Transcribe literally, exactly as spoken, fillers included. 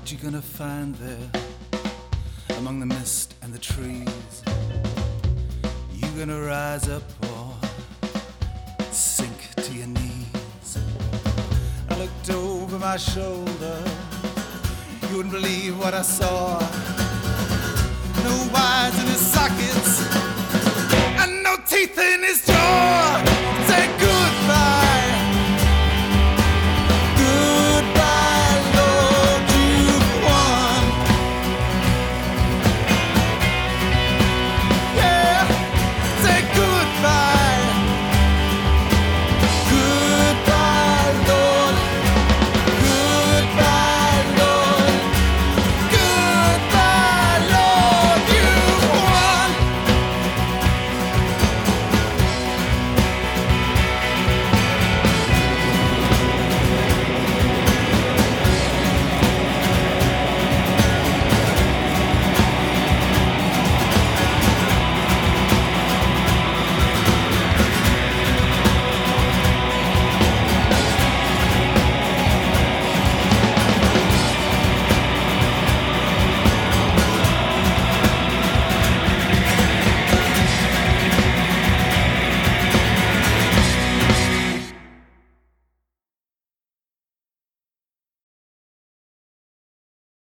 What you gonna find there among the mist and the trees? You gonna rise up or sink to your knees? I looked over my shoulder, you wouldn't believe what I saw. No wires in his sockets and no teeth in his jaw.